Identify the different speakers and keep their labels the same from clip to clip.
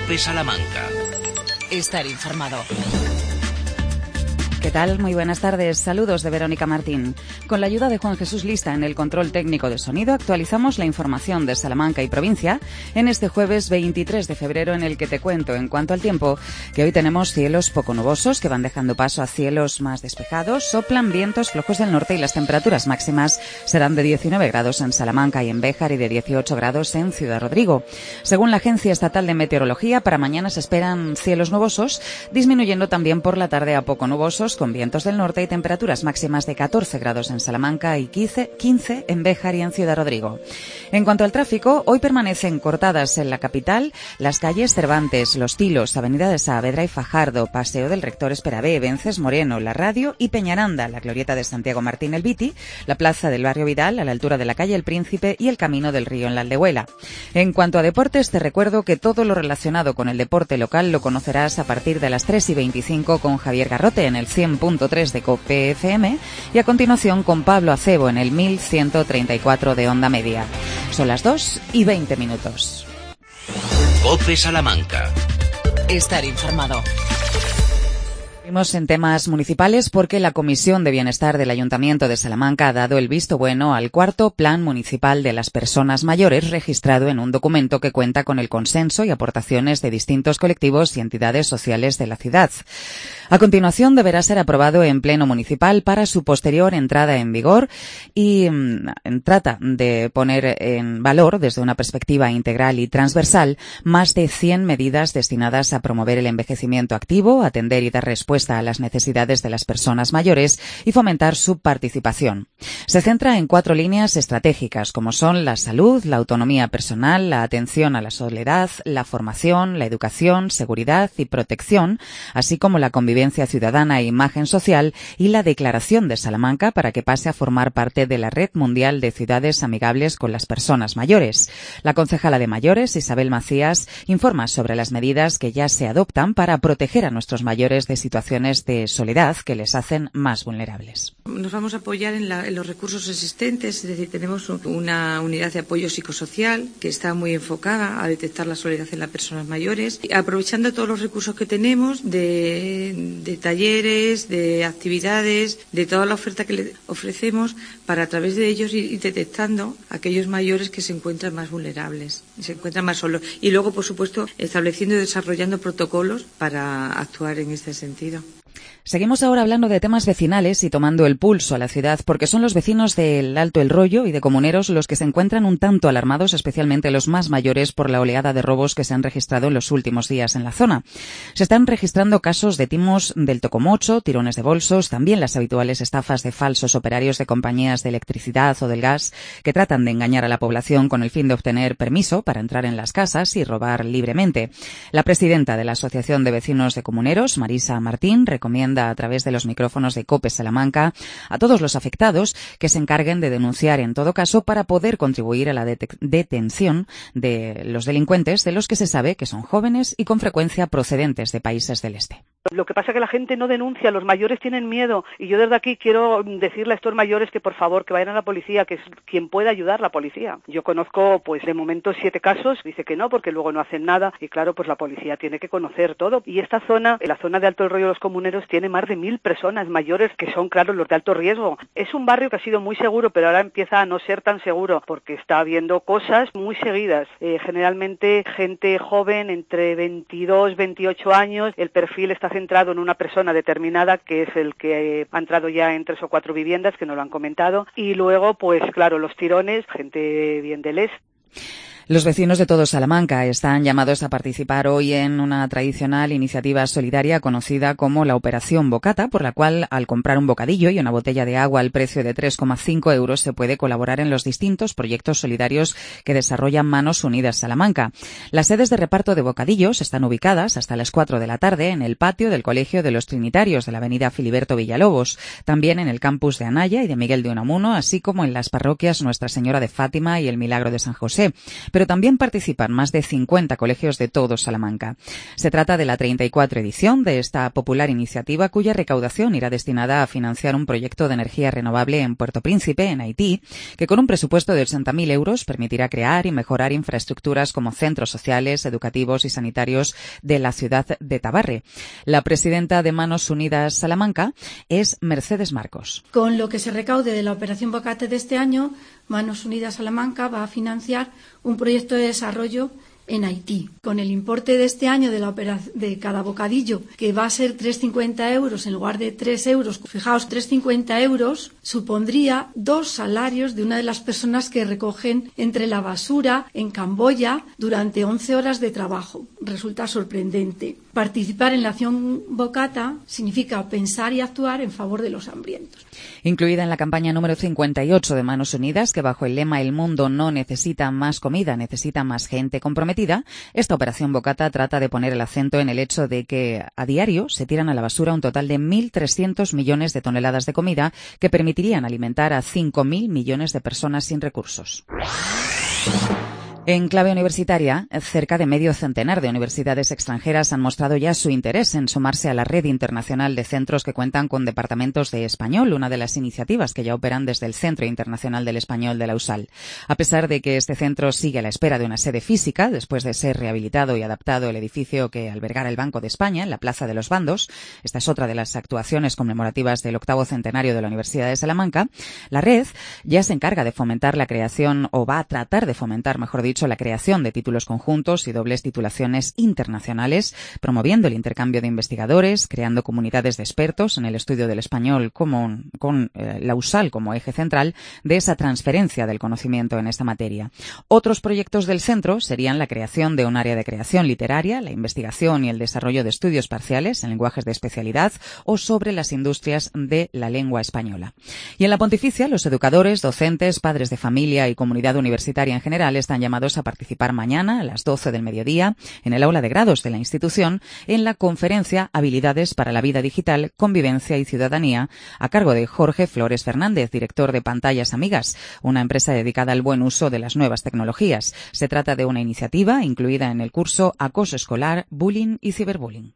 Speaker 1: COPE Salamanca.
Speaker 2: Estar informado.
Speaker 3: ¿Qué tal? Muy buenas tardes. Saludos de Verónica Martín. Con la ayuda de Juan Jesús Lista en el control técnico de sonido, actualizamos la información de Salamanca y provincia en este jueves 23 de febrero, en el que te cuento, en cuanto al tiempo, que hoy tenemos cielos poco nubosos que van dejando paso a cielos más despejados, soplan vientos flojos del norte y las temperaturas máximas serán de 19 grados en Salamanca y en Béjar y de 18 grados en Ciudad Rodrigo. Según la Agencia Estatal de Meteorología, para mañana se esperan cielos nubosos, disminuyendo también por la tarde a poco nubosos, con vientos del norte y temperaturas máximas de 14 grados en Salamanca y 15 en Béjar y en Ciudad Rodrigo. En cuanto al tráfico, hoy permanecen cortadas en la capital las calles Cervantes, Los Tilos, Avenida de Saavedra y Fajardo, Paseo del Rector Esperabé, Vences Moreno, La Radio y Peñaranda, la glorieta de Santiago Martín el Viti, la plaza del Barrio Vidal a la altura de la calle El Príncipe y el Camino del Río en la Aldehuela. En cuanto a deportes, te recuerdo que todo lo relacionado con el deporte local lo conocerás a partir de las 3:25 con Javier Garrote en el 100.3 de COPE FM y a continuación con Pablo Acebo en el 1134 de Onda Media. Son las 2:20.
Speaker 1: COPE Salamanca.
Speaker 2: Estar informado.
Speaker 3: Seguimos en temas municipales porque la Comisión de Bienestar del Ayuntamiento de Salamanca ha dado el visto bueno al cuarto Plan Municipal de las Personas Mayores, registrado en un documento que cuenta con el consenso y aportaciones de distintos colectivos y entidades sociales de la ciudad. A continuación deberá ser aprobado en Pleno Municipal para su posterior entrada en vigor y trata de poner en valor, desde una perspectiva integral y transversal, más de 100 medidas destinadas a promover el envejecimiento activo, atender y dar respuesta a las necesidades de las personas mayores y fomentar su participación. Se centra en 4 líneas estratégicas, como son la salud, la autonomía personal, la atención a la soledad, la formación, la educación, seguridad y protección, así como la convivencia ciudadana e imagen social, y la declaración de Salamanca para que pase a formar parte de la Red Mundial de Ciudades Amigables con las Personas Mayores. La concejala de Mayores, Isabel Macías, informa sobre las medidas que ya se adoptan para proteger a nuestros mayores de situaciones de soledad que les hacen más vulnerables.
Speaker 4: Nos vamos a apoyar en los recursos existentes, es decir, tenemos una unidad de apoyo psicosocial que está muy enfocada a detectar la soledad en las personas mayores, aprovechando todos los recursos que tenemos de talleres, de actividades, de toda la oferta que le ofrecemos, para a través de ellos ir detectando a aquellos mayores que se encuentran más vulnerables, se encuentran más solos, y luego, por supuesto, estableciendo y desarrollando protocolos para actuar en este sentido.
Speaker 3: Seguimos ahora hablando de temas vecinales y tomando el pulso a la ciudad, porque son los vecinos del Alto El Rollo y de Comuneros los que se encuentran un tanto alarmados, especialmente los más mayores, por la oleada de robos que se han registrado en los últimos días en la zona. Se están registrando casos de timos del tocomocho, tirones de bolsos, también las habituales estafas de falsos operarios de compañías de electricidad o del gas que tratan de engañar a la población con el fin de obtener permiso para entrar en las casas y robar libremente. La presidenta de la Asociación de Vecinos de Comuneros, Marisa Martín, recomienda a través de los micrófonos de COPE Salamanca a todos los afectados que se encarguen de denunciar en todo caso para poder contribuir a la detención de los delincuentes, de los que se sabe que son jóvenes y con frecuencia procedentes de países del este.
Speaker 5: Lo que pasa es que la gente no denuncia, los mayores tienen miedo, y yo desde aquí quiero decirle a estos mayores que por favor que vayan a la policía, que es quien pueda ayudar, la policía. Yo conozco pues de momento 7 casos, dice que no porque luego no hacen nada, y claro, pues la policía tiene que conocer todo. Y esta zona, la zona de Alto El Rollo de los Comuneros, tiene más de 1000 personas mayores que son, claro, los de alto riesgo. Es un barrio que ha sido muy seguro, pero ahora empieza a no ser tan seguro porque está habiendo cosas muy seguidas. Generalmente gente joven, entre 22, 28 años, el perfil está centrado en una persona determinada, que es el que ha entrado ya en 3 o 4 viviendas, que nos lo han comentado, y luego, pues claro, los tirones, gente bien del este.
Speaker 3: Los vecinos de todo Salamanca están llamados a participar hoy en una tradicional iniciativa solidaria conocida como la Operación Bocata, por la cual, al comprar un bocadillo y una botella de agua al precio de 3,5 euros, se puede colaborar en los distintos proyectos solidarios que desarrollan Manos Unidas Salamanca. Las sedes de reparto de bocadillos están ubicadas hasta las 4 de la tarde en el patio del Colegio de los Trinitarios de la avenida Filiberto Villalobos, también en el campus de Anaya y de Miguel de Unamuno, así como en las parroquias Nuestra Señora de Fátima y el Milagro de San José. pero también participan más de 50 colegios de todo Salamanca. Se trata de la 34 edición de esta popular iniciativa, cuya recaudación irá destinada a financiar un proyecto de energía renovable en Puerto Príncipe, en Haití, que con un presupuesto de 80.000 euros permitirá crear y mejorar infraestructuras como centros sociales, educativos y sanitarios de la ciudad de Tabarre. La presidenta de Manos Unidas Salamanca es Mercedes Marcos.
Speaker 6: Con lo que se recaude de la Operación Bocate de este año, Manos Unidas Salamanca va a financiar un proyecto de desarrollo en Haití. Con el importe de este año de cada bocadillo, que va a ser 3,50 euros en lugar de 3 euros, fijaos, 3,50 euros supondría 2 salarios de una de las personas que recogen entre la basura en Camboya durante 11 horas de trabajo. Resulta sorprendente. Participar en la acción Bocata significa pensar y actuar en favor de los hambrientos.
Speaker 3: Incluida en la campaña número 58 de Manos Unidas, que bajo el lema "El mundo no necesita más comida, necesita más gente comprometida", esta operación Bocata trata de poner el acento en el hecho de que a diario se tiran a la basura un total de 1.300 millones de toneladas de comida que permitirían alimentar a 5.000 millones de personas sin recursos. En clave universitaria, cerca de medio centenar de universidades extranjeras han mostrado ya su interés en sumarse a la red internacional de centros que cuentan con departamentos de español, una de las iniciativas que ya operan desde el Centro Internacional del Español de la USAL. A pesar de que este centro sigue a la espera de una sede física, después de ser rehabilitado y adaptado el edificio que albergara el Banco de España en la Plaza de los Bandos, esta es otra de las actuaciones conmemorativas del 8º centenario de la Universidad de Salamanca, la red ya se encarga de fomentar la creación, o va a tratar de fomentar, mejor dicho, la creación de títulos conjuntos y dobles titulaciones internacionales, promoviendo el intercambio de investigadores, creando comunidades de expertos en el estudio del español con la USAL como eje central de esa transferencia del conocimiento en esta materia. Otros proyectos del centro serían la creación de un área de creación literaria, la investigación y el desarrollo de estudios parciales en lenguajes de especialidad o sobre las industrias de la lengua española. Y en la Pontificia, los educadores, docentes, padres de familia y comunidad universitaria en general están llamados a participar mañana a las 12 del mediodía en el aula de grados de la institución en la conferencia Habilidades para la vida digital, convivencia y ciudadanía, a cargo de Jorge Flores Fernández, director de Pantallas Amigas, una empresa dedicada al buen uso de las nuevas tecnologías. Se trata de una iniciativa incluida en el curso Acoso escolar, bullying y ciberbullying.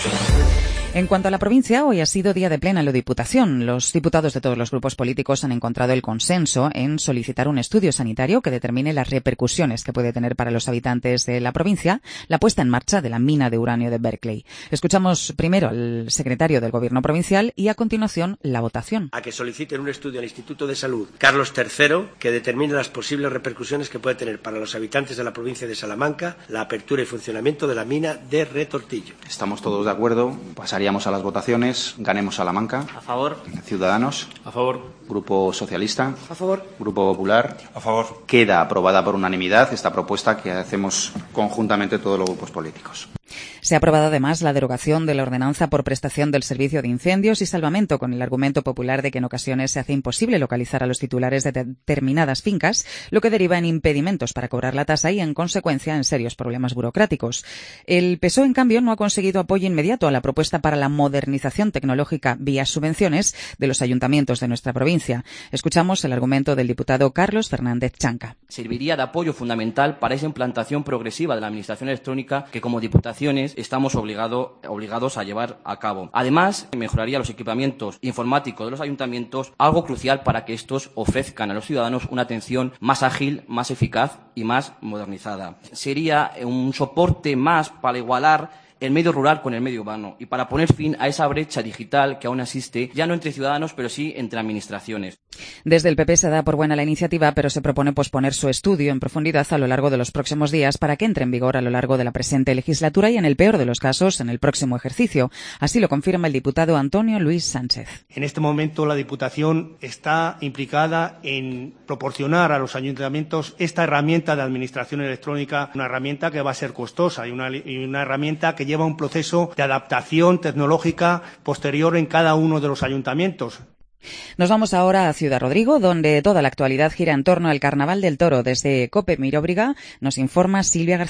Speaker 3: En cuanto a la provincia, hoy ha sido día de plena en la Diputación. Los diputados de todos los grupos políticos han encontrado el consenso en solicitar un estudio sanitario que determine las repercusiones que puede tener para los habitantes de la provincia la puesta en marcha de la mina de uranio de Berkeley. Escuchamos primero al secretario del Gobierno provincial y a continuación la votación.
Speaker 7: A que soliciten un estudio al Instituto de Salud Carlos III que determine las posibles repercusiones que puede tener para los habitantes de la provincia de Salamanca la apertura y funcionamiento de la mina de Retortillo.
Speaker 8: Estamos todos de acuerdo. Pasaríamos a las votaciones. Ganemos Salamanca.
Speaker 9: A favor.
Speaker 8: Ciudadanos.
Speaker 9: A favor.
Speaker 8: Grupo Socialista.
Speaker 9: A favor.
Speaker 8: Grupo Popular.
Speaker 9: A favor.
Speaker 8: Queda aprobada por unanimidad esta propuesta que hacemos conjuntamente todos los grupos políticos.
Speaker 3: Se ha aprobado además la derogación de la ordenanza por prestación del servicio de incendios y salvamento, con el argumento popular de que en ocasiones se hace imposible localizar a los titulares de determinadas fincas, lo que deriva en impedimentos para cobrar la tasa y, en consecuencia, en serios problemas burocráticos. El PSOE, en cambio, no ha conseguido apoyo inmediato a la propuesta para la modernización tecnológica vía subvenciones de los ayuntamientos de nuestra provincia. Escuchamos el argumento del diputado Carlos Fernández Chanca.
Speaker 10: Serviría de apoyo fundamental para esa implantación progresiva de la administración electrónica que, como diputaciones, estamos obligados a llevar a cabo. Además, mejoraría los equipamientos informáticos de los ayuntamientos, algo crucial para que estos ofrezcan a los ciudadanos una atención más ágil, más eficaz y más modernizada. Sería un soporte más para igualar el medio rural con el medio urbano y para poner fin a esa brecha digital que aún existe, ya no entre ciudadanos, pero sí entre administraciones.
Speaker 3: Desde el PP se da por buena la iniciativa, pero se propone posponer su estudio en profundidad a lo largo de los próximos días para que entre en vigor a lo largo de la presente legislatura y, en el peor de los casos, en el próximo ejercicio. Así lo confirma el diputado Antonio Luis Sánchez.
Speaker 11: En este momento la Diputación está implicada en proporcionar a los ayuntamientos esta herramienta de administración electrónica, una herramienta que va a ser costosa y una herramienta que lleva un proceso de adaptación tecnológica posterior en cada uno de los ayuntamientos.
Speaker 3: Nos vamos ahora a Ciudad Rodrigo, donde toda la actualidad gira en torno al Carnaval del Toro. Desde COPE Miróbriga nos informa Silvia García.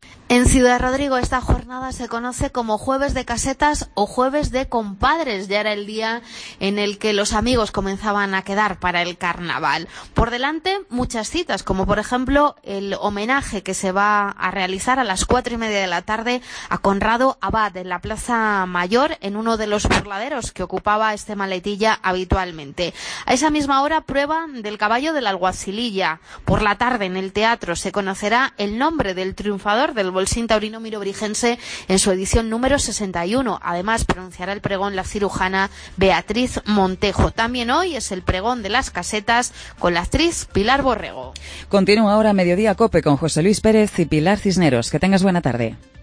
Speaker 9: En Ciudad Rodrigo esta jornada se conoce como Jueves de Casetas o Jueves de Compadres. Ya era el día en el que los amigos comenzaban a quedar para el carnaval. Por delante muchas citas, como por ejemplo el homenaje que se va a realizar a las 4:30 de la tarde a Conrado Abad en la Plaza Mayor, en uno de los burladeros que ocupaba este Maletilla habitualmente. A esa misma hora, prueba del caballo de la Alguacililla. Por la tarde en el teatro se conocerá el nombre del triunfador del Bolsín Taurino Mirobrigense en su edición número 61. Además, pronunciará el pregón la cirujana Beatriz Montejo. También hoy es el pregón de las casetas con la actriz Pilar Borrego.
Speaker 3: Continúa ahora Mediodía COPE con José Luis Pérez y Pilar Cisneros. Que tengas buena tarde.